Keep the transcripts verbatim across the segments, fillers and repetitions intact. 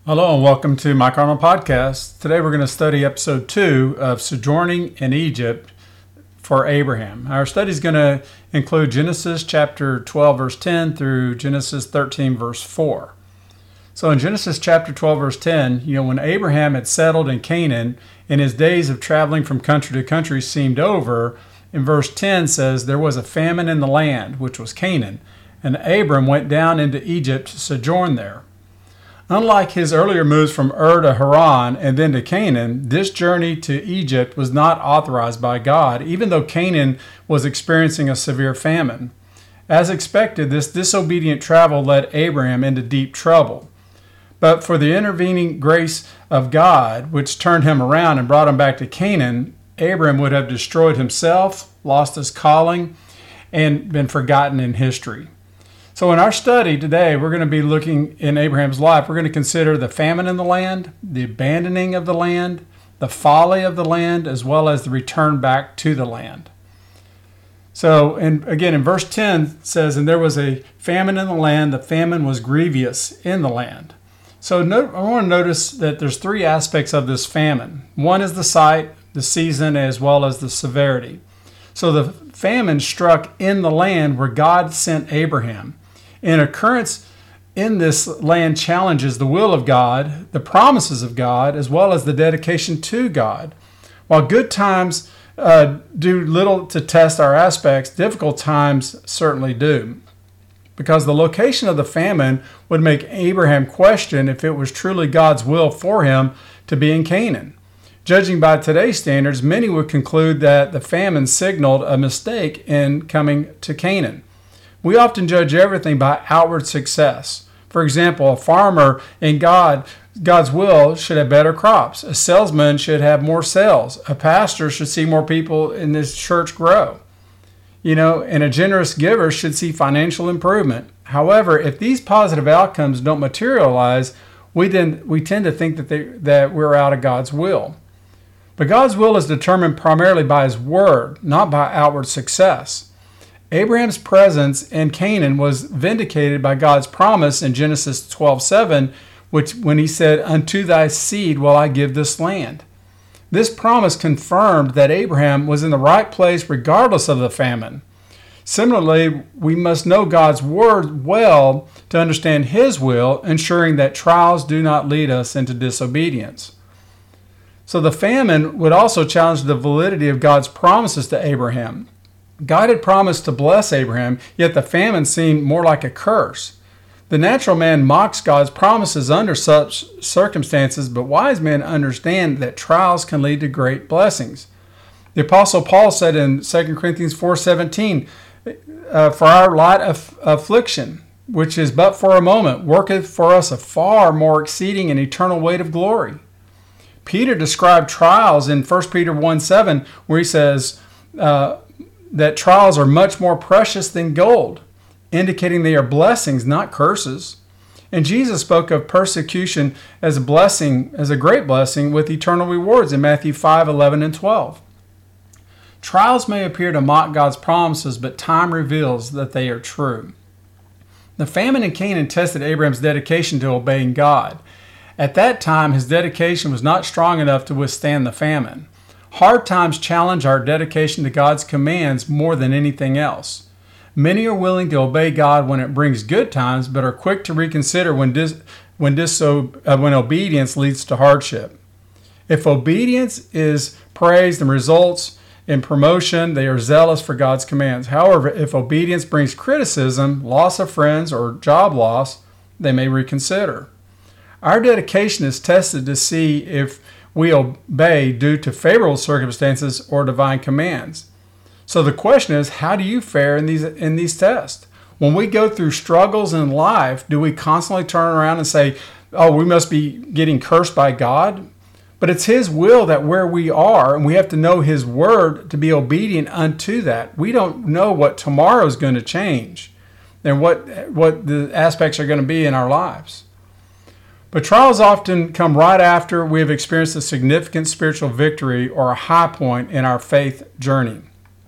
Hello and welcome to My Carnal Podcast. Today we're going to study episode two of Sojourning in Egypt for Abraham. Our study is going to include Genesis chapter twelve verse ten through Genesis thirteen verse four. So in Genesis chapter twelve verse ten, you know, when Abraham had settled in Canaan and his days of traveling from country to country seemed over, in verse ten says, there was a famine in the land, which was Canaan, and Abram went down into Egypt to sojourn there. Unlike his earlier moves from Ur to Haran and then to Canaan, this journey to Egypt was not authorized by God, even though Canaan was experiencing a severe famine. As expected, this disobedient travel led Abraham into deep trouble. But for the intervening grace of God, which turned him around and brought him back to Canaan, Abraham would have destroyed himself, lost his calling, and been forgotten in history. So in our study today, we're going to be looking in Abraham's life. We're going to consider the famine in the land, the abandoning of the land, the folly of the land, as well as the return back to the land. So, and again, in verse ten it says, and there was a famine in the land. The famine was grievous in the land. So no, I want to notice that there's three aspects of this famine. One is the site, the season, as well as the severity. So the famine struck in the land where God sent Abraham. An occurrence in this land challenges the will of God, the promises of God, as well as the dedication to God. While good times uh, do little to test our aspects, difficult times certainly do. Because the location of the famine would make Abraham question if it was truly God's will for him to be in Canaan. Judging by today's standards, many would conclude that the famine signaled a mistake in coming to Canaan. We often judge everything by outward success. For example, a farmer in God, God's will should have better crops. A salesman should have more sales. A pastor should see more people in this church grow. You know, and a generous giver should see financial improvement. However, if these positive outcomes don't materialize, we then we tend to think that they, that we're out of God's will. But God's will is determined primarily by His Word, not by outward success. Abraham's presence in Canaan was vindicated by God's promise in Genesis twelve seven, which when He said, unto thy seed will I give this land. This promise confirmed that Abraham was in the right place regardless of the famine. Similarly, we must know God's Word well to understand His will, ensuring that trials do not lead us into disobedience. So the famine would also challenge the validity of God's promises to Abraham. God had promised to bless Abraham, yet the famine seemed more like a curse. The natural man mocks God's promises under such circumstances, but wise men understand that trials can lead to great blessings. The Apostle Paul said in Second Corinthians four seventeen, uh, for our light aff- affliction, which is but for a moment, worketh for us a far more exceeding and eternal weight of glory. Peter described trials in First Peter one seven, where he says uh, that trials are much more precious than gold, indicating they are blessings, not curses. And Jesus spoke of persecution as a blessing, as a great blessing with eternal rewards in Matthew five eleven and twelve. Trials may appear to mock God's promises, but time reveals that they are true. The famine in Canaan tested Abraham's dedication to obeying God. At that time, his dedication was not strong enough to withstand the famine. Hard times challenge our dedication to God's commands more than anything else. Many are willing to obey God when it brings good times, but are quick to reconsider when dis, when, diso, uh, when obedience leads to hardship. If obedience is praised and results in promotion, they are zealous for God's commands. However, if obedience brings criticism, loss of friends, or job loss, they may reconsider. Our dedication is tested to see if we obey due to favorable circumstances or divine commands. So the question is, how do you fare in these in these tests? When we go through struggles in life, do we constantly turn around and say, oh, we must be getting cursed by God? But it's His will that where we are, and we have to know His Word to be obedient unto that. We don't know what tomorrow is going to change and what, what the aspects are going to be in our lives. But trials often come right after we have experienced a significant spiritual victory or a high point in our faith journey.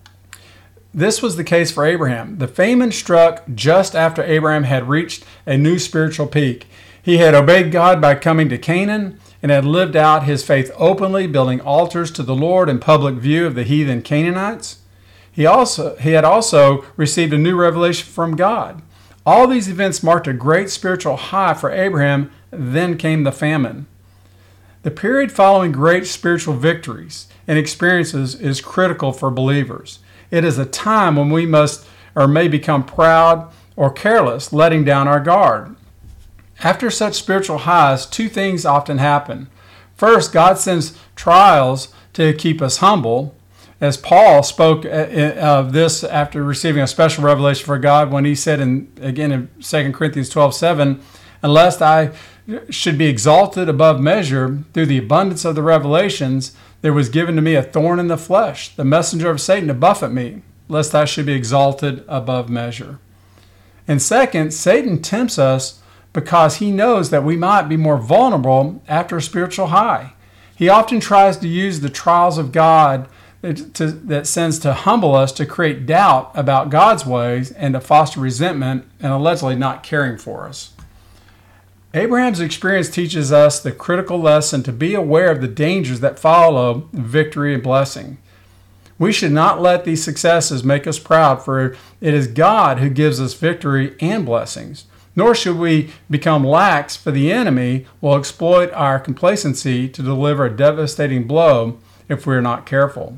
This was the case for Abraham. The famine struck just after Abraham had reached a new spiritual peak. He had obeyed God by coming to Canaan and had lived out his faith openly, building altars to the Lord in public view of the heathen Canaanites. He also he had also received a new revelation from God. All these events marked a great spiritual high for Abraham. Then came the famine. The period following great spiritual victories and experiences is critical for believers. It is a time when we must or may become proud or careless, letting down our guard. After such spiritual highs, two things often happen. First, God sends trials to keep us humble, as Paul spoke of this after receiving a special revelation from God when he said, in, again in Second Corinthians twelve seven, unless I should be exalted above measure through the abundance of the revelations, there was given to me a thorn in the flesh, the messenger of Satan to buffet me, lest I should be exalted above measure. And second, Satan tempts us because he knows that we might be more vulnerable after a spiritual high. He often tries to use the trials of God that, to, that sends to humble us to create doubt about God's ways and to foster resentment and allegedly not caring for us. Abraham's experience teaches us the critical lesson to be aware of the dangers that follow victory and blessing. We should not let these successes make us proud, for it is God who gives us victory and blessings. Nor should we become lax, for the enemy will exploit our complacency to deliver a devastating blow if we are not careful.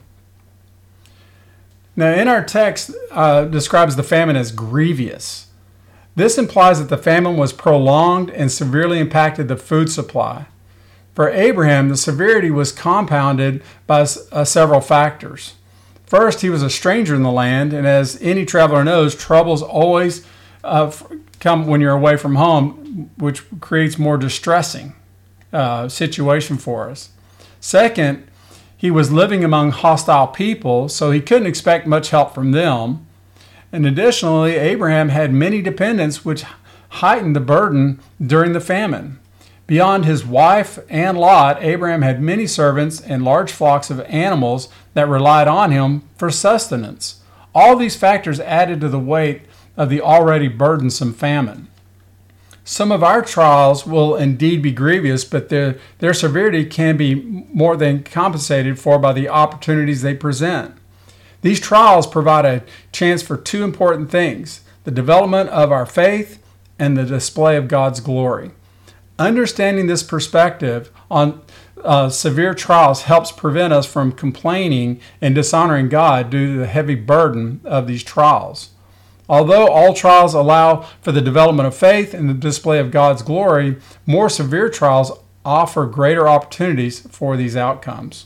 Now, in our text, uh, describes the famine as grievous. This implies that the famine was prolonged and severely impacted the food supply. For Abraham, the severity was compounded by uh, several factors. First, he was a stranger in the land, and as any traveler knows, troubles always uh, come when you're away from home, which creates more distressing uh, situation for us. Second, he was living among hostile people, so he couldn't expect much help from them. And additionally, Abraham had many dependents, which heightened the burden during the famine. Beyond his wife and Lot, Abraham had many servants and large flocks of animals that relied on him for sustenance. All these factors added to the weight of the already burdensome famine. Some of our trials will indeed be grievous, but their, their severity can be more than compensated for by the opportunities they present. These trials provide a chance for two important things: the development of our faith and the display of God's glory. Understanding this perspective on uh, severe trials helps prevent us from complaining and dishonoring God due to the heavy burden of these trials. Although all trials allow for the development of faith and the display of God's glory, more severe trials offer greater opportunities for these outcomes.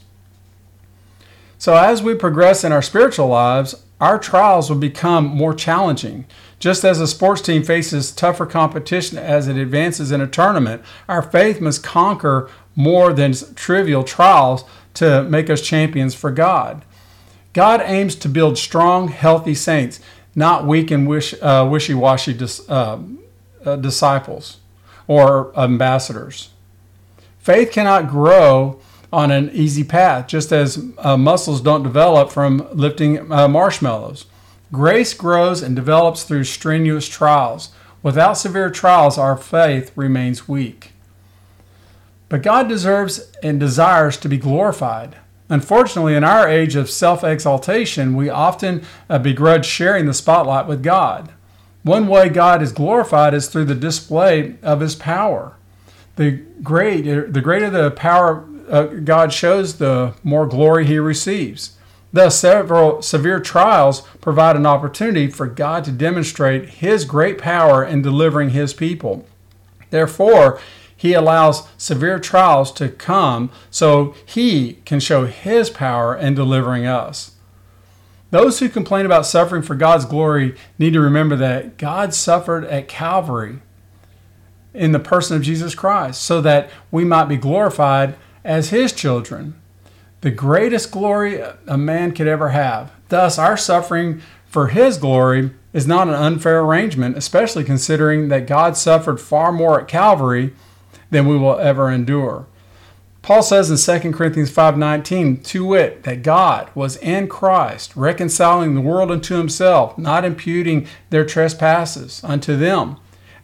So as we progress in our spiritual lives, our trials will become more challenging. Just as a sports team faces tougher competition as it advances in a tournament, our faith must conquer more than trivial trials to make us champions for God. God aims to build strong, healthy saints, not weak and wish, uh, wishy-washy dis, uh, uh, disciples or ambassadors. Faith cannot grow on an easy path, just as uh, muscles don't develop from lifting uh, marshmallows. Grace grows and develops through strenuous trials. Without severe trials, our faith remains weak. But God deserves and desires to be glorified. Unfortunately, in our age of self-exaltation, we often uh, begrudge sharing the spotlight with God. One way God is glorified is through the display of His power. The greater, the greater the power uh, God shows, the more glory He receives. Thus, several severe trials provide an opportunity for God to demonstrate His great power in delivering His people. Therefore, He allows severe trials to come so He can show His power in delivering us. Those who complain about suffering for God's glory need to remember that God suffered at Calvary in the person of Jesus Christ so that we might be glorified as His children. The greatest glory a man could ever have. Thus, our suffering for His glory is not an unfair arrangement, especially considering that God suffered far more at Calvary than we will ever endure. Paul says in Second Corinthians five nineteen, to wit, that God was in Christ, reconciling the world unto Himself, not imputing their trespasses unto them,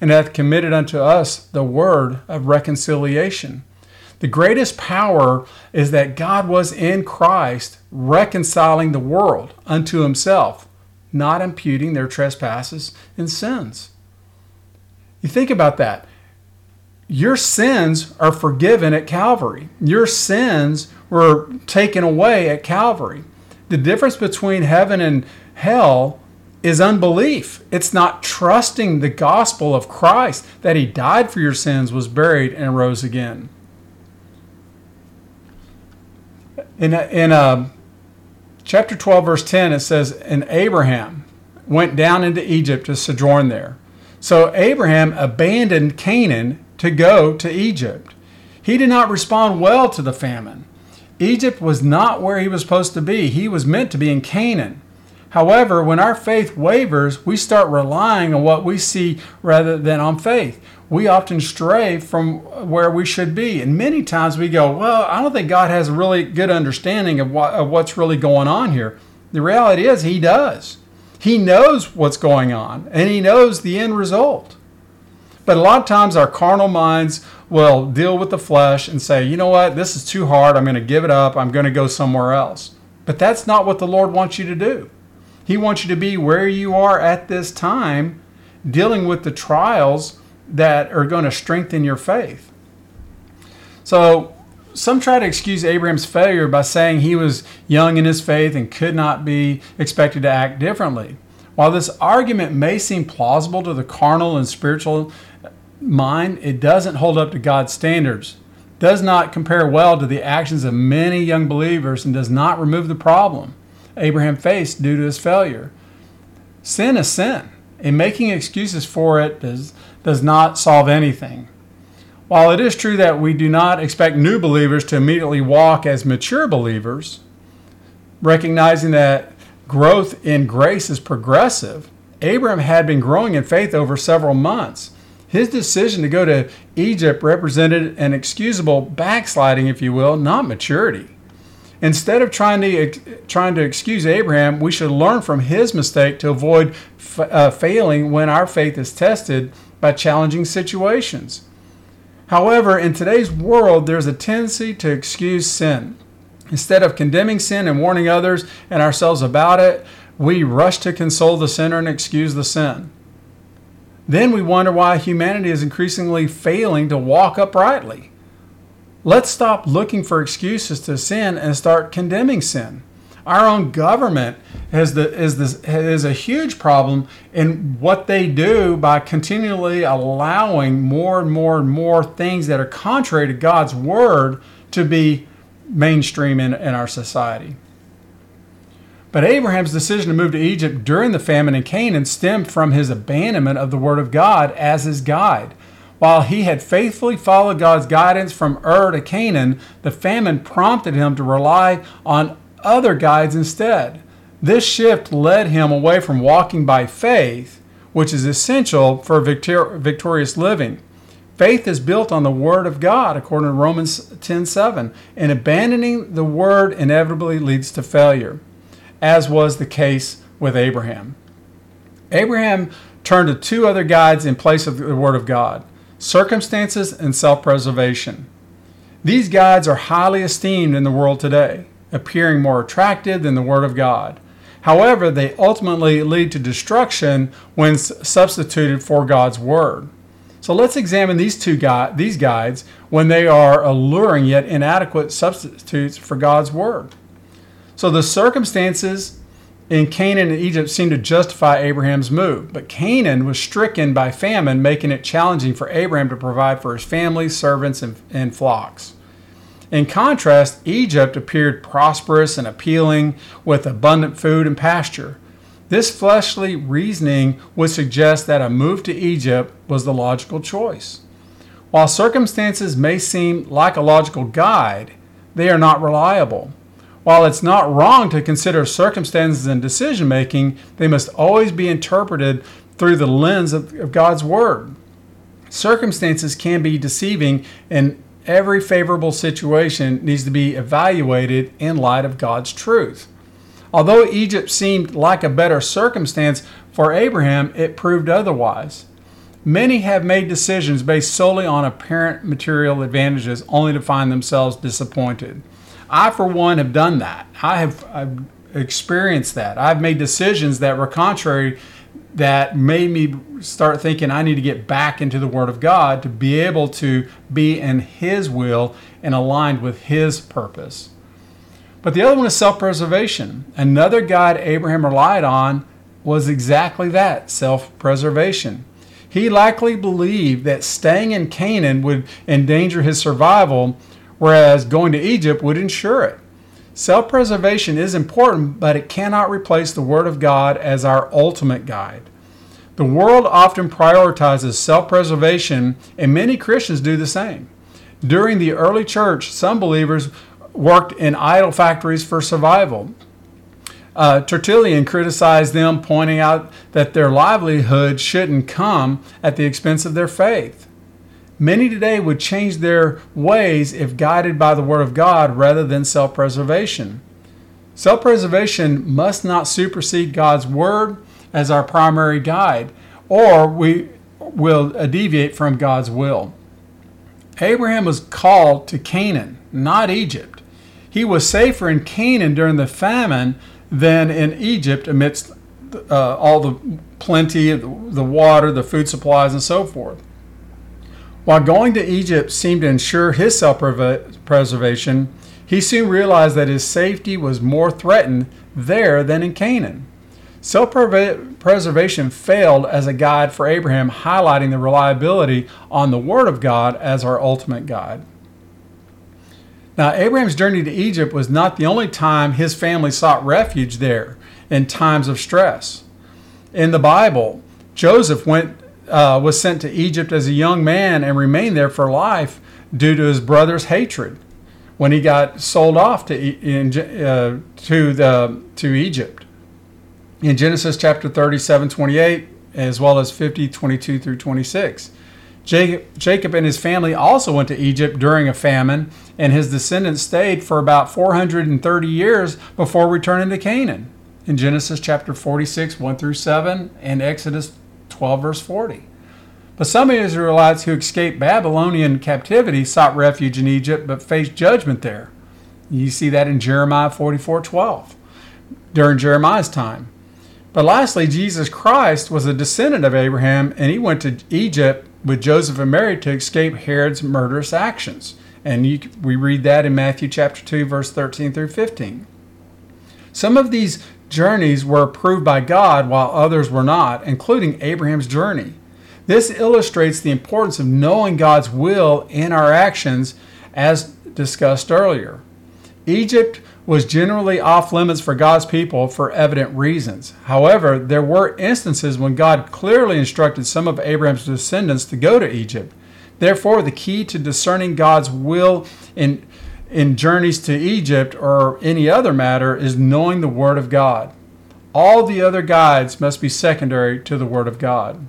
and hath committed unto us the word of reconciliation. The greatest power is that God was in Christ reconciling the world unto himself, not imputing their trespasses and sins. You think about that. Your sins are forgiven at Calvary. Your sins were taken away at Calvary. The difference between heaven and hell is unbelief. It's not trusting the gospel of Christ, that he died for your sins, was buried, and rose again. In, in uh, chapter twelve, verse ten, it says, and Abraham went down into Egypt to sojourn there. So Abraham abandoned Canaan to go to Egypt. He did not respond well to the famine. Egypt was not where he was supposed to be. He was meant to be in Canaan. However, when our faith wavers, we start relying on what we see rather than on faith. We often stray from where we should be. And many times we go, well, I don't think God has a really good understanding of, what, of what's really going on here. The reality is he does. He knows what's going on, and he knows the end result. But a lot of times our carnal minds will deal with the flesh and say, you know what, this is too hard. I'm going to give it up. I'm going to go somewhere else. But that's not what the Lord wants you to do. He wants you to be where you are at this time, dealing with the trials that are going to strengthen your faith. So some try to excuse Abraham's failure by saying he was young in his faith and could not be expected to act differently. While this argument may seem plausible to the carnal and spiritual mind, it doesn't hold up to God's standards, does not compare well to the actions of many young believers, and does not remove the problem Abraham faced due to his failure. Sin is sin, and making excuses for it does, does not solve anything. While it is true that we do not expect new believers to immediately walk as mature believers, recognizing that growth in grace is progressive, Abraham had been growing in faith over several months. His decision to go to Egypt represented an excusable backsliding, if you will, not maturity. Instead of trying to trying to excuse Abraham, we should learn from his mistake to avoid f- uh, failing when our faith is tested by challenging situations. However, in today's world, there's a tendency to excuse sin. Instead of condemning sin and warning others and ourselves about it, we rush to console the sinner and excuse the sin. Then we wonder why humanity is increasingly failing to walk uprightly. Let's stop looking for excuses to sin and start condemning sin. Our own government has the, is, the, is a huge problem in what they do by continually allowing more and more and more things that are contrary to God's word to be mainstream in, in our society. But Abraham's decision to move to Egypt during the famine in Canaan stemmed from his abandonment of the word of God as his guide. While he had faithfully followed God's guidance from Ur to Canaan, the famine prompted him to rely on other guides instead. This shift led him away from walking by faith, which is essential for victor- victorious living. Faith is built on the Word of God, according to Romans ten seven, and abandoning the Word inevitably leads to failure, as was the case with Abraham. Abraham turned to two other guides in place of the Word of God: circumstances and self-preservation. These guides are highly esteemed in the world today, appearing more attractive than the Word of God. However, they ultimately lead to destruction when substituted for God's Word. So let's examine these two gui- these guides when they are alluring yet inadequate substitutes for God's Word. So the circumstances in Canaan and Egypt seem to justify Abraham's move, but Canaan was stricken by famine, making it challenging for Abraham to provide for his family, servants, and, and flocks. In contrast, Egypt appeared prosperous and appealing with abundant food and pasture. This fleshly reasoning would suggest that a move to Egypt was the logical choice. While circumstances may seem like a logical guide, they are not reliable. While it's not wrong to consider circumstances in decision making, they must always be interpreted through the lens of, of God's Word. Circumstances can be deceiving, and every favorable situation needs to be evaluated in light of God's truth. Although Egypt seemed like a better circumstance for Abraham, it proved otherwise. Many have made decisions based solely on apparent material advantages only to find themselves disappointed. I, for one, have done that. I have I've experienced that. I've made decisions that were contrary, that made me start thinking I need to get back into the Word of God to be able to be in His will and aligned with His purpose. But the other one is self-preservation. Another guide Abraham relied on was exactly that, self-preservation. He likely believed that staying in Canaan would endanger his survival, whereas going to Egypt would ensure it. Self-preservation is important, but it cannot replace the Word of God as our ultimate guide. The world often prioritizes self-preservation, and many Christians do the same. During the early church, some believers worked in idol factories for survival. Uh, Tertullian criticized them, pointing out that their livelihood shouldn't come at the expense of their faith. Many today would change their ways if guided by the Word of God rather than self-preservation. Self-preservation must not supersede God's Word as our primary guide, or we will deviate from God's will. Abraham was called to Canaan, not Egypt. He was safer in Canaan during the famine than in Egypt amidst uh, all the plenty, the water, the food supplies, and so forth. While going to Egypt seemed to ensure his self-preservation, he soon realized that his safety was more threatened there than in Canaan. Self-preservation failed as a guide for Abraham, highlighting the reliability on the Word of God as our ultimate guide. Now, Abraham's journey to Egypt was not the only time his family sought refuge there in times of stress. In the Bible, Joseph went uh, was sent to Egypt as a young man and remained there for life due to his brother's hatred when he got sold off to in, uh, to the to Egypt. In Genesis chapter thirty-seven, twenty-eight, as well as fifty, twenty-two through twenty-six. Jacob, Jacob and his family also went to Egypt during a famine, and his descendants stayed for about four hundred thirty years before returning to Canaan. In Genesis chapter forty-six, one through seven, and Exodus twelve, verse forty. But some Israelites who escaped Babylonian captivity sought refuge in Egypt but faced judgment there. You see that in Jeremiah forty-four, twelve, during Jeremiah's time. But lastly, Jesus Christ was a descendant of Abraham, and he went to Egypt with Joseph and Mary to escape Herod's murderous actions. And you, we read that in Matthew chapter two, verse thirteen through fifteen. Some of these journeys were approved by God while others were not, including Abraham's journey. This illustrates the importance of knowing God's will in our actions, as discussed earlier. Egypt was generally off limits for God's people for evident reasons. However, there were instances when God clearly instructed some of Abraham's descendants to go to Egypt. Therefore, the key to discerning God's will in, in journeys to Egypt or any other matter is knowing the Word of God. All the other guides must be secondary to the Word of God.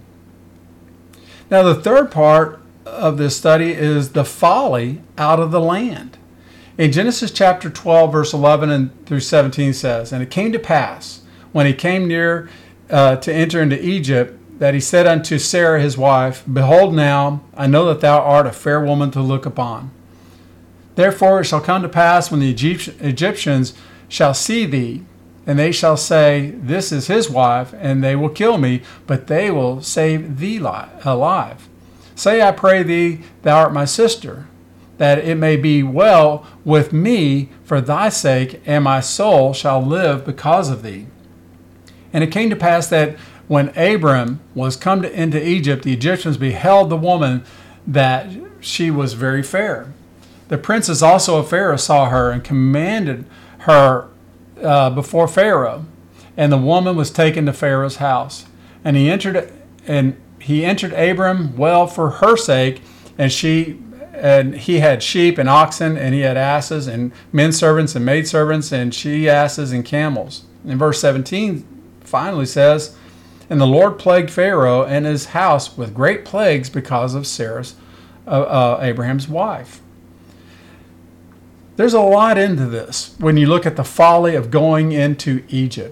Now, the third part of this study is the folly out of the land. In Genesis chapter twelve, verse eleven and through seventeen says, "And it came to pass, when he came near uh, to enter into Egypt, that he said unto Sarah his wife, Behold now, I know that thou art a fair woman to look upon. Therefore it shall come to pass, when the Egyptians shall see thee, and they shall say, This is his wife, and they will kill me, but they will save thee alive. Say, I pray thee, thou art my sister, that it may be well with me for thy sake, and my soul shall live because of thee. And it came to pass that when Abram was come to, into Egypt, the Egyptians beheld the woman, that she was very fair. The princes also of Pharaoh saw her, and commanded her uh, before Pharaoh. And the woman was taken to Pharaoh's house. And he entered, and he entered Abram well for her sake, and she And he had sheep and oxen, and he had asses and men servants and maid servants, and she asses and camels. In verse seventeen finally says, And the Lord plagued Pharaoh and his house with great plagues because of Sarah's, uh, uh, Abraham's wife. There's a lot into this when you look at the folly of going into Egypt.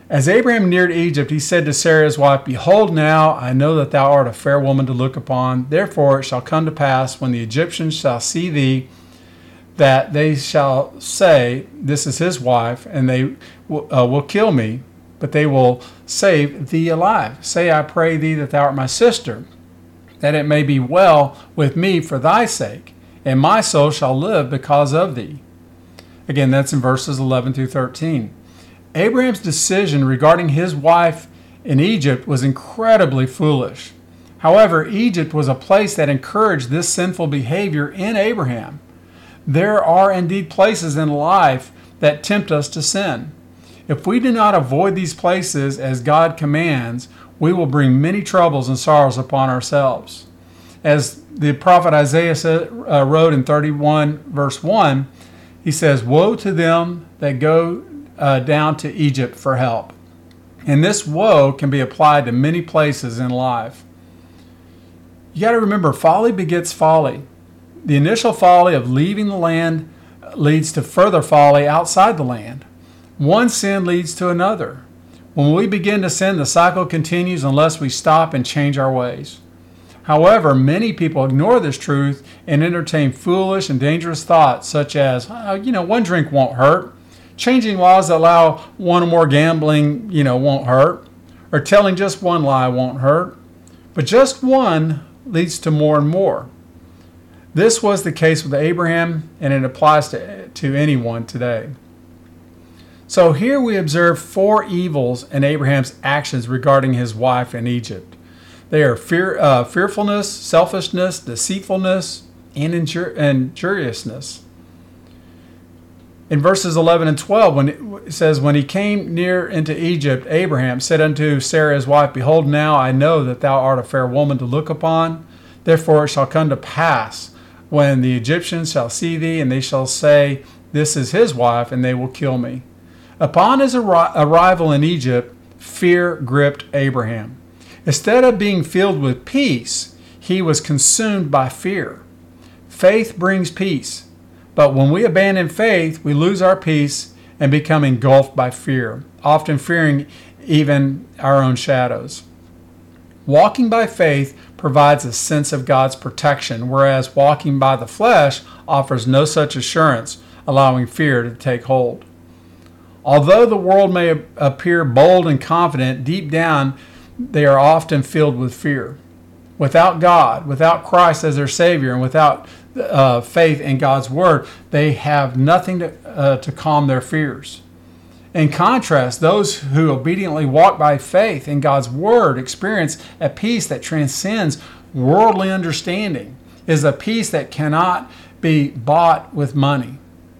As Abraham neared Egypt, he said to Sarah his wife, Behold, now I know that thou art a fair woman to look upon. Therefore it shall come to pass, when the Egyptians shall see thee, that they shall say, This is his wife, and they will, uh, will kill me, but they will save thee alive. Say, I pray thee, that thou art my sister, that it may be well with me for thy sake, and my soul shall live because of thee. Again, that's in verses eleven through thirteen. Abraham's decision regarding his wife in Egypt was incredibly foolish. However, Egypt was a place that encouraged this sinful behavior in Abraham. There are indeed places in life that tempt us to sin. If we do not avoid these places as God commands, we will bring many troubles and sorrows upon ourselves. As the prophet Isaiah said, uh, wrote in thirty-one verse one, he says, Woe to them that go uh, down to Egypt for help. And this woe can be applied to many places in life. You got to remember, folly begets folly. The initial folly of leaving the land leads to further folly outside the land. One sin leads to another. When we begin to sin, the cycle continues unless we stop and change our ways. However, many people ignore this truth and entertain foolish and dangerous thoughts such as, oh, you know, one drink won't hurt. Changing laws that allow one or more gambling, you know, won't hurt. Or telling just one lie won't hurt. But just one leads to more and more. This was the case with Abraham, and it applies to, to anyone today. So here we observe four evils in Abraham's actions regarding his wife in Egypt. They are fear, uh, fearfulness, selfishness, deceitfulness, and injur- injuriousness. In verses eleven and twelve, when it says, When he came near into Egypt, Abraham said unto Sarah his wife, Behold, now I know that thou art a fair woman to look upon. Therefore it shall come to pass, when the Egyptians shall see thee, and they shall say, This is his wife, and they will kill me. Upon his arri- arrival in Egypt, fear gripped Abraham. Instead of being filled with peace, he was consumed by fear. Faith brings peace, but when we abandon faith, we lose our peace and become engulfed by fear, often fearing even our own shadows. Walking by faith provides a sense of God's protection, whereas walking by the flesh offers no such assurance, allowing fear to take hold. Although the world may appear bold and confident, deep down they are often filled with fear. Without God, without Christ as their Savior, and without uh, faith in God's Word, they have nothing to, uh, to calm their fears. In contrast, those who obediently walk by faith in God's Word experience a peace that transcends worldly understanding. It is a peace that cannot be bought with money.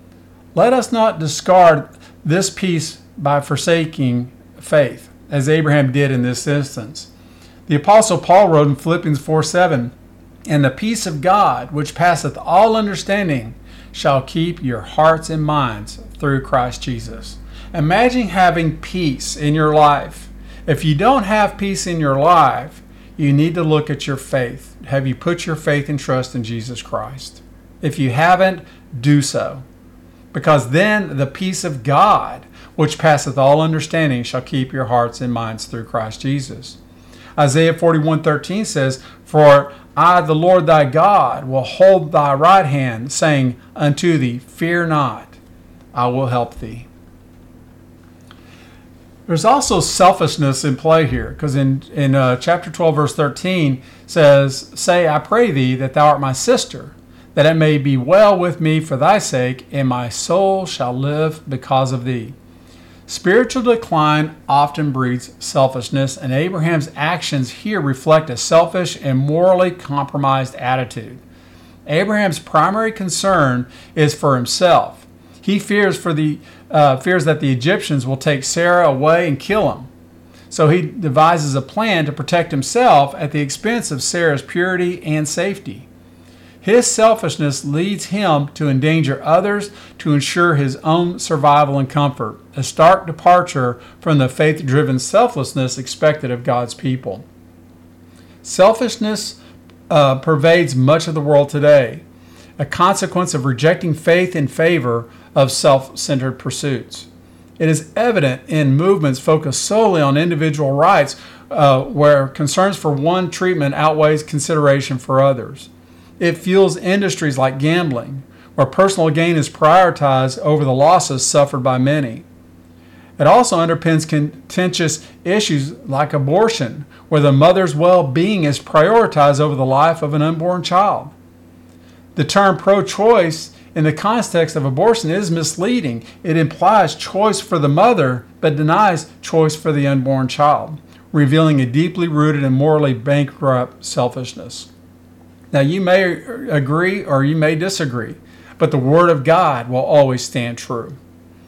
Let us not discard this peace by forsaking faith, as Abraham did in this instance. The Apostle Paul wrote in Philippians four seven, And the peace of God, which passeth all understanding, shall keep your hearts and minds through Christ Jesus. Imagine having peace in your life. If you don't have peace in your life, you need to look at your faith. Have you put your faith and trust in Jesus Christ? If you haven't, do so. Because then the peace of God, which passeth all understanding, shall keep your hearts and minds through Christ Jesus. Isaiah forty-one thirteen says, For I, the Lord thy God, will hold thy right hand, saying unto thee, Fear not, I will help thee. There's also selfishness in play here, because in, in uh, chapter twelve, verse thirteen says, Say, I pray thee, that thou art my sister, that it may be well with me for thy sake, and my soul shall live because of thee. Spiritual decline often breeds selfishness, and Abraham's actions here reflect a selfish and morally compromised attitude. Abraham's primary concern is for himself. He fears for the uh, fears that the Egyptians will take Sarah away and kill him. So he devises a plan to protect himself at the expense of Sarah's purity and safety. His selfishness leads him to endanger others to ensure his own survival and comfort, a stark departure from the faith-driven selflessness expected of God's people. Selfishness uh, pervades much of the world today, a consequence of rejecting faith in favor of self-centered pursuits. It is evident in movements focused solely on individual rights, uh, where concerns for one treatment outweighs consideration for others. It fuels industries like gambling, where personal gain is prioritized over the losses suffered by many. It also underpins contentious issues like abortion, where the mother's well-being is prioritized over the life of an unborn child. The term pro-choice in the context of abortion is misleading. It implies choice for the mother, but denies choice for the unborn child, revealing a deeply rooted and morally bankrupt selfishness. Now, you may agree or you may disagree, but the Word of God will always stand true.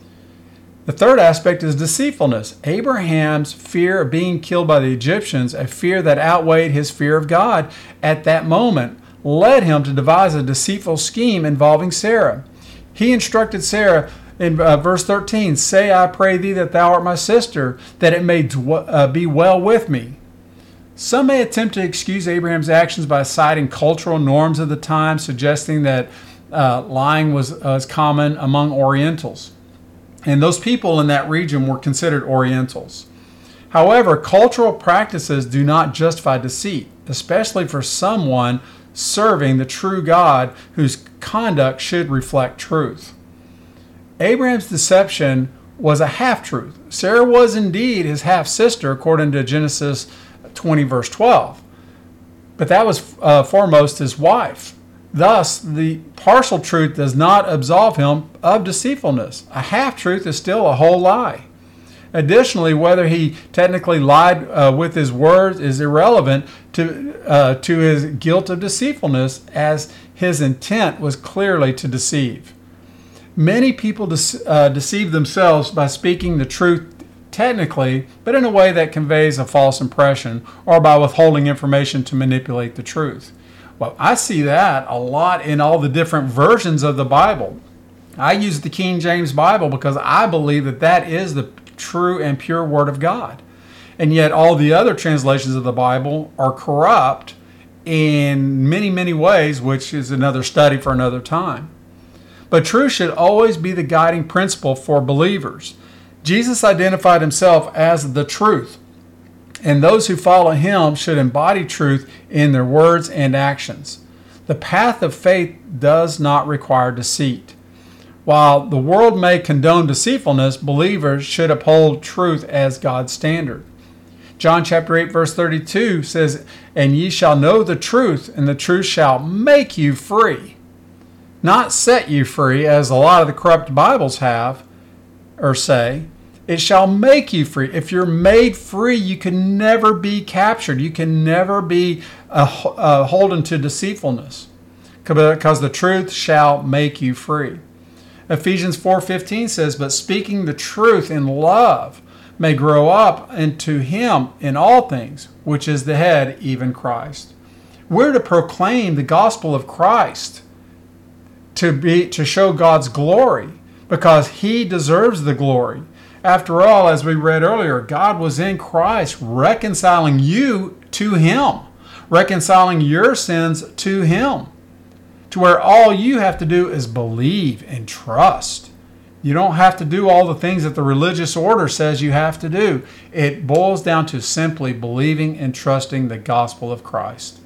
The third aspect is deceitfulness. Abraham's fear of being killed by the Egyptians, a fear that outweighed his fear of God at that moment, led him to devise a deceitful scheme involving Sarah. He instructed Sarah in uh, verse thirteen, "Say, I pray thee that thou art my sister, that it may dw- uh, be well with me." Some may attempt to excuse Abraham's actions by citing cultural norms of the time, suggesting that uh, lying was uh, common among Orientals. And those people in that region were considered Orientals. However, cultural practices do not justify deceit, especially for someone serving the true God whose conduct should reflect truth. Abraham's deception was a half-truth. Sarah was indeed his half-sister, according to Genesis twenty, verse twelve. But that was uh, foremost his wife. Thus, the partial truth does not absolve him of deceitfulness. A half-truth is still a whole lie. Additionally, whether he technically lied uh, with his words is irrelevant to, uh, to his guilt of deceitfulness, as his intent was clearly to deceive. Many people de- uh, deceive themselves by speaking the truth technically, but in a way that conveys a false impression, or by withholding information to manipulate the truth. Well, I see that a lot in all the different versions of the Bible. I use the King James Bible because I believe that that is the true and pure Word of God. And yet all the other translations of the Bible are corrupt in many, many ways, which is another study for another time. But truth should always be the guiding principle for believers. Jesus identified himself as the truth, and those who follow him should embody truth in their words and actions. The path of faith does not require deceit. While the world may condone deceitfulness, believers should uphold truth as God's standard. John chapter eight, verse thirty-two says, "And ye shall know the truth, and the truth shall make you free." Not set you free, as a lot of the corrupt Bibles have or say. It shall make you free. If you're made free, you can never be captured. You can never be uh, uh, holden to deceitfulness, because the truth shall make you free. Ephesians four fifteen says, "But speaking the truth in love may grow up into him in all things, which is the head, even Christ." We're to proclaim the gospel of Christ, to be to show God's glory, because he deserves the glory. After all, as we read earlier, God was in Christ reconciling you to him, reconciling your sins to him, to where all you have to do is believe and trust. You don't have to do all the things that the religious order says you have to do. It boils down to simply believing and trusting the gospel of Christ.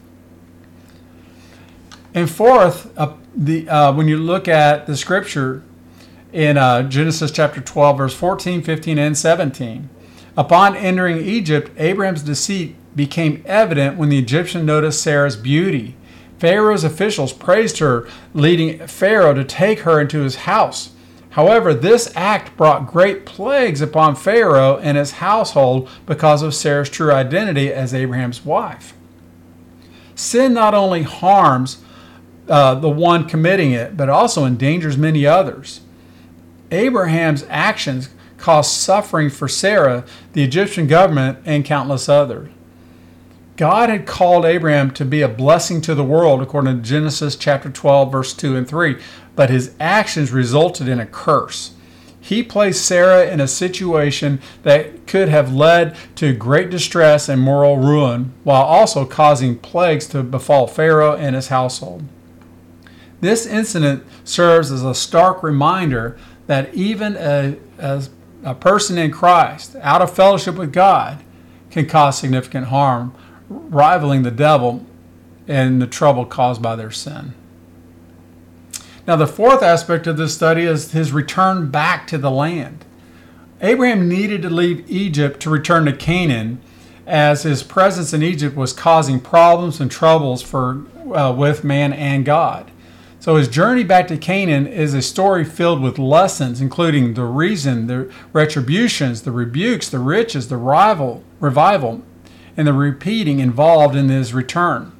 And fourth, uh, the uh, when you look at the scripture in uh, Genesis chapter twelve, verse fourteen, fifteen, and seventeen, upon entering Egypt, Abraham's deceit became evident when the Egyptian noticed Sarah's beauty. Pharaoh's officials praised her, leading Pharaoh to take her into his house. However, this act brought great plagues upon Pharaoh and his household because of Sarah's true identity as Abraham's wife. Sin not only harms uh, the one committing it, but also endangers many others. Abraham's actions caused suffering for Sarah, the Egyptian government, and countless others. God had called Abraham to be a blessing to the world, according to Genesis chapter twelve, verse two and three, but his actions resulted in a curse. He placed Sarah in a situation that could have led to great distress and moral ruin, while also causing plagues to befall Pharaoh and his household. This incident serves as a stark reminder that even a, a a person in Christ, out of fellowship with God, can cause significant harm, rivaling the devil in the trouble caused by their sin. Now, the fourth aspect of this study is his return back to the land. Abraham needed to leave Egypt to return to Canaan, as his presence in Egypt was causing problems and troubles for uh, with man and God. So his journey back to Canaan is a story filled with lessons, including the reason, the retributions, the rebukes, the riches, the rival, revival, and the repeating involved in his return.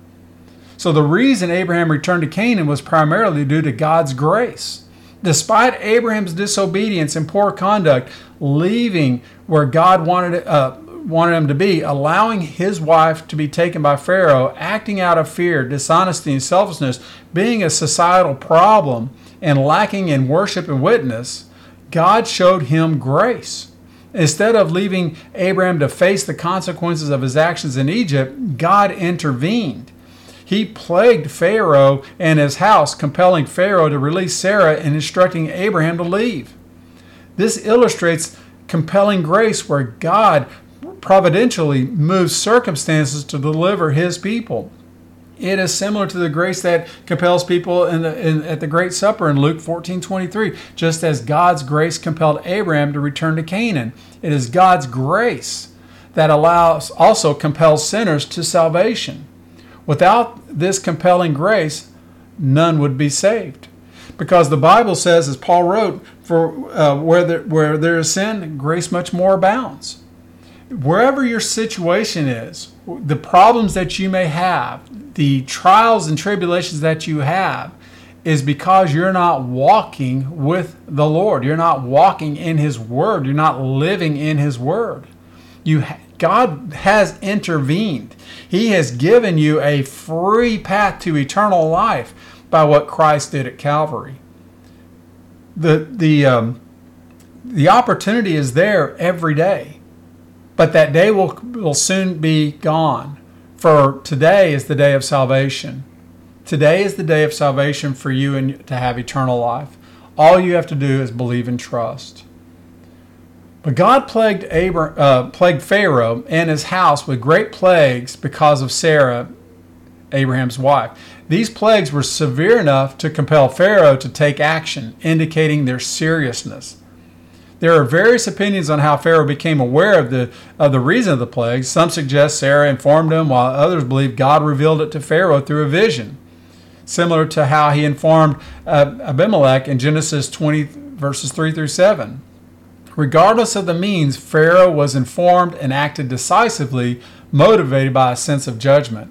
So the reason Abraham returned to Canaan was primarily due to God's grace. Despite Abraham's disobedience and poor conduct, leaving where God wanted, uh, wanted him to be, allowing his wife to be taken by Pharaoh, acting out of fear, dishonesty, and selfishness, being a societal problem, and lacking in worship and witness, God showed him grace. Instead of leaving Abraham to face the consequences of his actions in Egypt, God intervened. He plagued Pharaoh and his house, compelling Pharaoh to release Sarah and instructing Abraham to leave. This illustrates compelling grace where God providentially moves circumstances to deliver his people. It is similar to the grace that compels people in the, in, at the Great Supper in Luke fourteen twenty-three. Just as God's grace compelled Abraham to return to Canaan, it is God's grace that allows also compels sinners to salvation. Without this compelling grace, none would be saved. Because the Bible says, as Paul wrote, for uh, where, there, where there is sin, grace much more abounds. Wherever your situation is, the problems that you may have, the trials and tribulations that you have, is because you're not walking with the Lord. You're not walking in His Word. You're not living in His Word. You ha- God has intervened. He has given you a free path to eternal life by what Christ did at Calvary. The, the, um, the opportunity is there every day, but that day will, will soon be gone. For today is the day of salvation. Today is the day of salvation for you and to have eternal life. All you have to do is believe and trust. But God plagued, Abra- uh, plagued Pharaoh and his house with great plagues because of Sarah, Abraham's wife. These plagues were severe enough to compel Pharaoh to take action, indicating their seriousness. There are various opinions on how Pharaoh became aware of the, of the reason of the plagues. Some suggest Sarah informed him, while others believe God revealed it to Pharaoh through a vision, similar to how he informed uh, Abimelech in Genesis twenty, verses three through seven. Regardless of the means, Pharaoh was informed and acted decisively, motivated by a sense of judgment.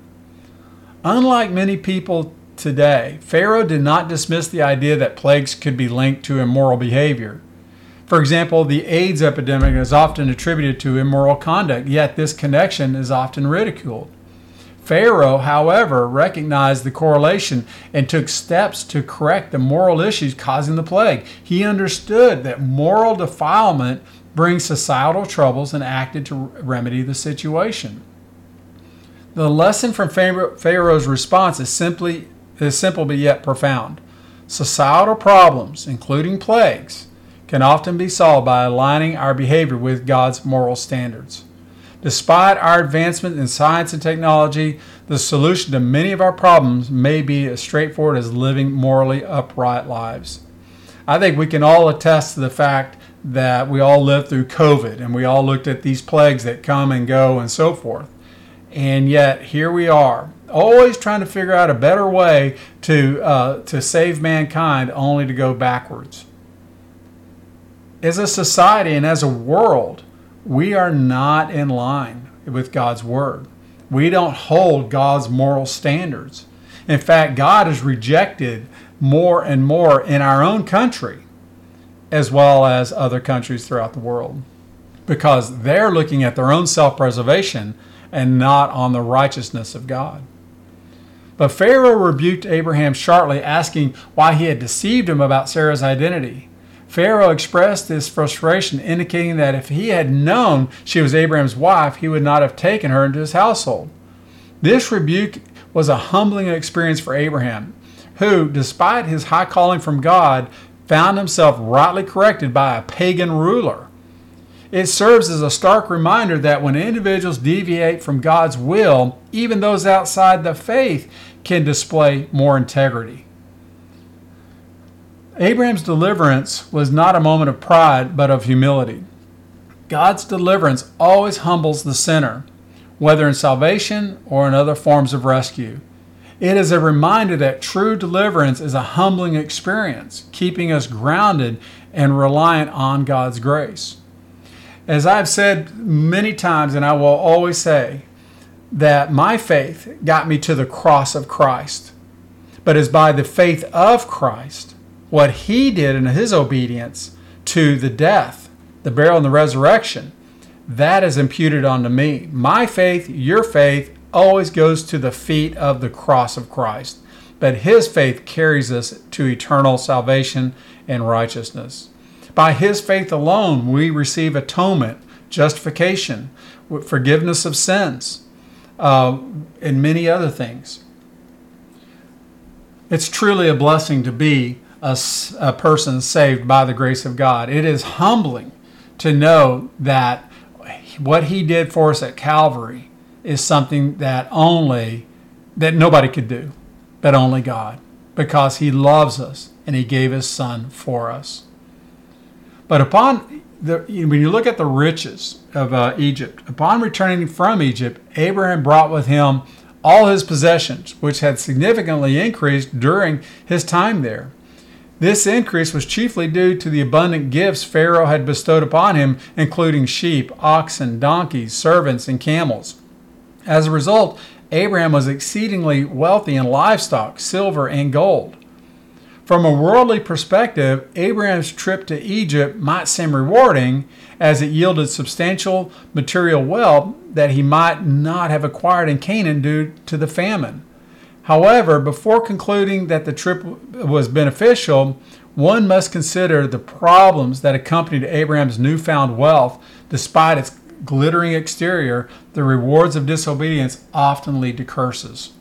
Unlike many people today, Pharaoh did not dismiss the idea that plagues could be linked to immoral behavior. For example, the AIDS epidemic is often attributed to immoral conduct, yet this connection is often ridiculed. Pharaoh, however, recognized the correlation and took steps to correct the moral issues causing the plague. He understood that moral defilement brings societal troubles and acted to remedy the situation. The lesson from Pharaoh's response is simply is simple but yet profound. Societal problems, including plagues, can often be solved by aligning our behavior with God's moral standards. Despite our advancement in science and technology, the solution to many of our problems may be as straightforward as living morally upright lives. I think we can all attest to the fact that we all lived through COVID and we all looked at these plagues that come and go and so forth. And yet here we are, always trying to figure out a better way to uh, to save mankind, only to go backwards. As a society and as a world, we are not in line with God's Word. We don't hold God's moral standards. In fact, God is rejected more and more in our own country, as well as other countries throughout the world, because they're looking at their own self-preservation and not on the righteousness of God. But Pharaoh rebuked Abraham sharply, asking why he had deceived him about Sarah's identity. Pharaoh expressed his frustration, indicating that if he had known she was Abraham's wife, he would not have taken her into his household. This rebuke was a humbling experience for Abraham, who, despite his high calling from God, found himself rightly corrected by a pagan ruler. It serves as a stark reminder that when individuals deviate from God's will, even those outside the faith can display more integrity. Abraham's deliverance was not a moment of pride, but of humility. God's deliverance always humbles the sinner, whether in salvation or in other forms of rescue. It is a reminder that true deliverance is a humbling experience, keeping us grounded and reliant on God's grace. As I've said many times, and I will always say, that my faith got me to the cross of Christ. But it's by the faith of Christ, what He did in His obedience to the death, the burial, and the resurrection, that is imputed onto me. My faith, your faith, always goes to the feet of the cross of Christ. But His faith carries us to eternal salvation and righteousness. By His faith alone, we receive atonement, justification, forgiveness of sins, uh, and many other things. It's truly a blessing to be a, a person saved by the grace of God. It is humbling to know that what He did for us at Calvary is something that only, that nobody could do, but only God, because He loves us and He gave His Son for us. But upon the, when you look at the riches of uh, Egypt, upon returning from Egypt, Abraham brought with him all his possessions, which had significantly increased during his time there. This increase was chiefly due to the abundant gifts Pharaoh had bestowed upon him, including sheep, oxen, donkeys, servants, and camels. As a result, Abraham was exceedingly wealthy in livestock, silver, and gold. From a worldly perspective, Abraham's trip to Egypt might seem rewarding, as it yielded substantial material wealth that he might not have acquired in Canaan due to the famine. However, before concluding that the trip was beneficial, one must consider the problems that accompanied Abraham's newfound wealth. Despite its glittering exterior, the rewards of disobedience often lead to curses.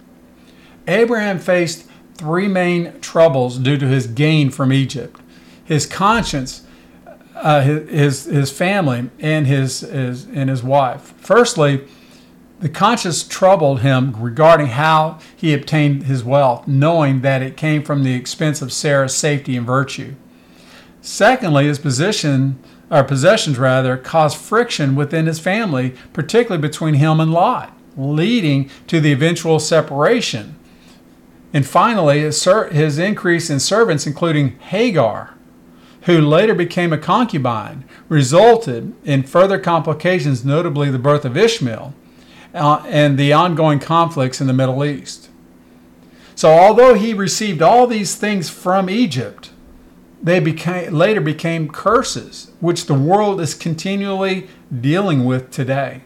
Abraham faced three main troubles due to his gain from Egypt: his conscience, uh, his his family, and his, his and his wife. Firstly, the conscience troubled him regarding how he obtained his wealth, knowing that it came from the expense of Sarah's safety and virtue. Secondly, his position, or possessions rather, caused friction within his family, particularly between him and Lot, leading to the eventual separation. And finally, his, his increase in servants, including Hagar, who later became a concubine, resulted in further complications, notably the birth of Ishmael, Uh, and the ongoing conflicts in the Middle East. So although he received all these things from Egypt, they became, later became curses, which the world is continually dealing with today.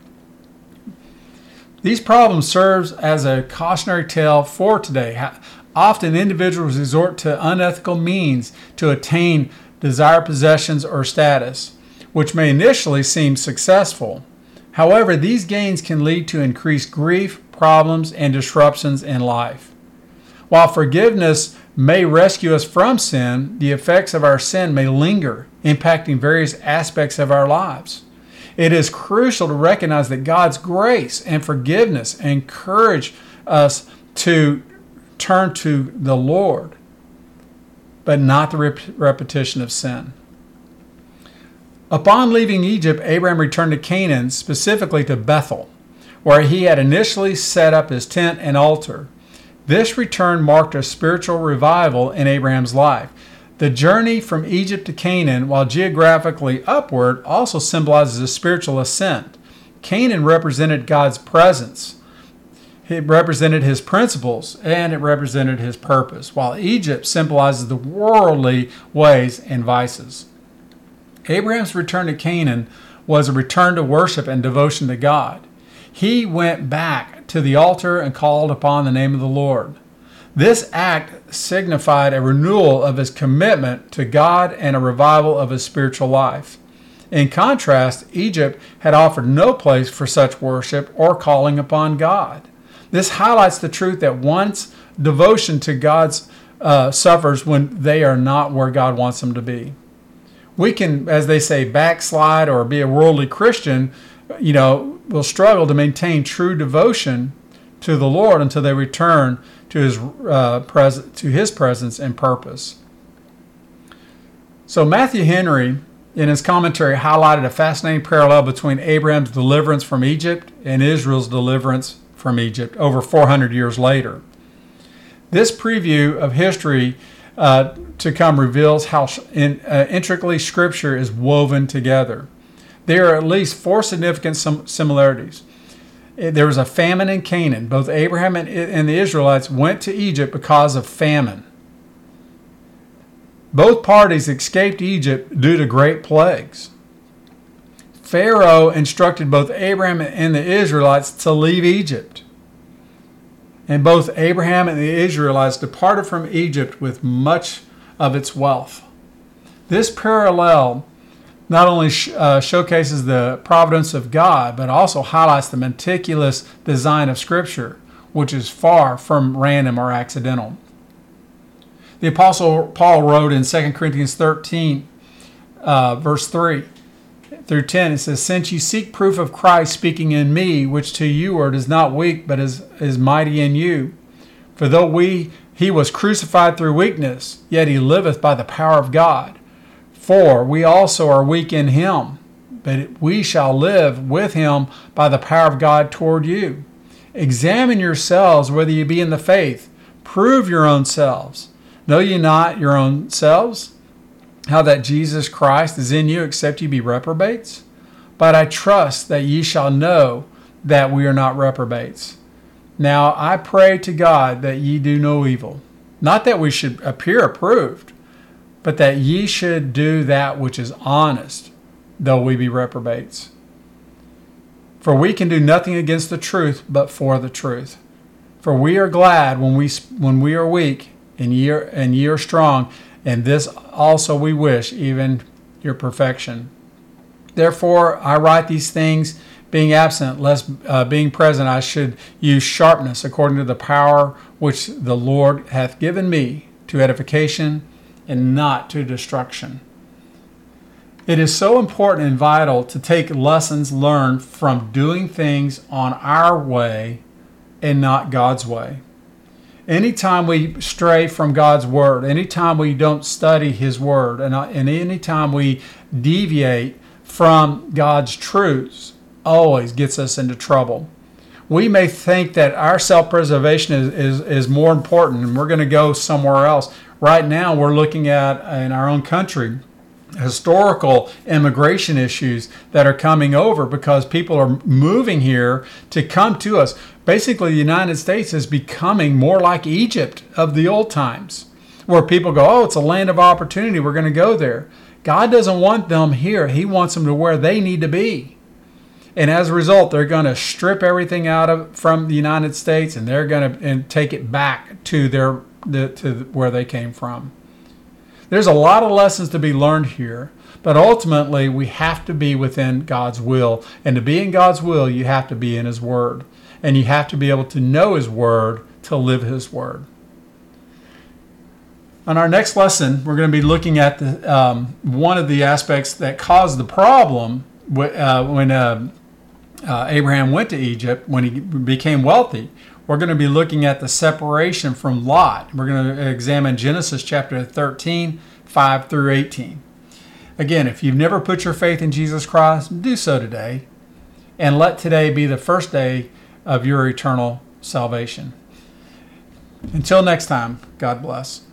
These problems serve as a cautionary tale for today. Often individuals resort to unethical means to attain desired possessions or status, which may initially seem successful. However, these gains can lead to increased grief, problems, and disruptions in life. While forgiveness may rescue us from sin, the effects of our sin may linger, impacting various aspects of our lives. It is crucial to recognize that God's grace and forgiveness encourage us to turn to the Lord, but not the rep- repetition of sin. Upon leaving Egypt, Abraham returned to Canaan, specifically to Bethel, where he had initially set up his tent and altar. This return marked a spiritual revival in Abraham's life. The journey from Egypt to Canaan, while geographically upward, also symbolizes a spiritual ascent. Canaan represented God's presence. It represented His principles, and it represented His purpose, while Egypt symbolizes the worldly ways and vices. Abraham's return to Canaan was a return to worship and devotion to God. He went back to the altar and called upon the name of the Lord. This act signified a renewal of his commitment to God and a revival of his spiritual life. In contrast, Egypt had offered no place for such worship or calling upon God. This highlights the truth that one's devotion to God uh, suffers when they are not where God wants them to be. We can, as they say, backslide or be a worldly Christian, you know, will struggle to maintain true devotion to the Lord until they return to his uh, pres- to his presence and purpose. So Matthew Henry, in his commentary, highlighted a fascinating parallel between Abraham's deliverance from Egypt and Israel's deliverance from Egypt over four hundred years later. This preview of history uh, to come reveals how in, uh, intricately Scripture is woven together. There are at least four significant sim- similarities. There was a famine in Canaan. Both Abraham and, and the Israelites went to Egypt because of famine. Both parties escaped Egypt due to great plagues. Pharaoh instructed both Abraham and the Israelites to leave Egypt. And both Abraham and the Israelites departed from Egypt with much of its wealth. This parallel not only sh- uh, showcases the providence of God, but also highlights the meticulous design of Scripture, which is far from random or accidental. The Apostle Paul wrote in Second Corinthians thirteen, uh, verse three through ten, it says, "Since you seek proof of Christ speaking in me, which to you word is not weak, but is, is mighty in you. For though we he was crucified through weakness, yet he liveth by the power of God. For we also are weak in him, but we shall live with him by the power of God toward you. Examine yourselves whether you be in the faith. Prove your own selves. Know ye not your own selves, how that Jesus Christ is in you, except ye be reprobates? But I trust that ye shall know that we are not reprobates. Now I pray to God that ye do no evil, not that we should appear approved, but that ye should do that which is honest, though we be reprobates. For we can do nothing against the truth, but for the truth. For we are glad when we when we are weak, and ye are, and ye are strong, and this also we wish, even your perfection. Therefore I write these things, being absent, lest uh, being present I should use sharpness according to the power which the Lord hath given me, to edification and not to destruction." It is so important and vital to take lessons learned from doing things on our way and not God's way. Anytime we stray from God's word, anytime we don't study his word, and, and anytime we deviate from God's truths, always gets us into trouble. We may think that our self-preservation is, is, is more important and we're going to go somewhere else. Right now, we're looking at, in our own country, historical immigration issues that are coming over because people are moving here to come to us. Basically, the United States is becoming more like Egypt of the old times, where people go, oh, it's a land of opportunity, we're going to go there. God doesn't want them here. He wants them to where they need to be. And as a result, they're going to strip everything out of from the United States, and they're going to and take it back to their the, to where they came from. There's a lot of lessons to be learned here, but ultimately we have to be within God's will. And to be in God's will, you have to be in his word. And you have to be able to know his word to live his word. On our next lesson, we're going to be looking at the, um, one of the aspects that caused the problem uh, when uh, uh, Abraham went to Egypt, when he became wealthy. We're going to be looking at the separation from Lot. We're going to examine Genesis chapter thirteen, five through eighteen. Again, if you've never put your faith in Jesus Christ, do so today. And let today be the first day of your eternal salvation. Until next time, God bless.